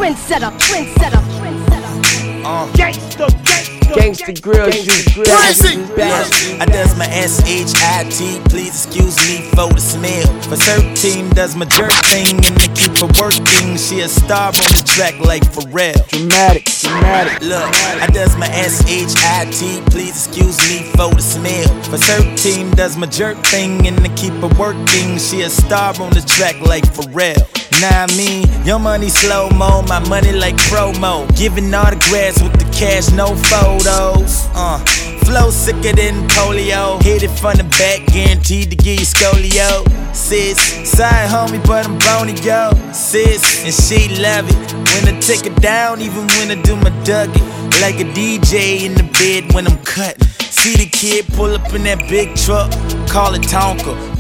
trendsetter, trendsetter, trendsetter. Gangsta Grill, Crazy. I does my S-H-I-T, please excuse me for the smell. For 13 does my jerk thing and to keep her working. She a star on the track like Pharrell. Dramatic. Look, I does my S-H-I-T, please excuse me for the smell. For 13 does my jerk thing and to keep her working. She a star on the track like Pharrell. Nah, I mean, your money slow-mo, my money like promo. Giving autographs with the cash, no photos. Flow sicker than polio. Hit it from the back, guaranteed to give you scolio. Sis, side homie, but I'm bony, yo. Sis, and she love it when I take it down, even when I do my Dougie. Like a DJ in the bed when I'm cutting. See the kid pull up in that big truck, call it Tonka.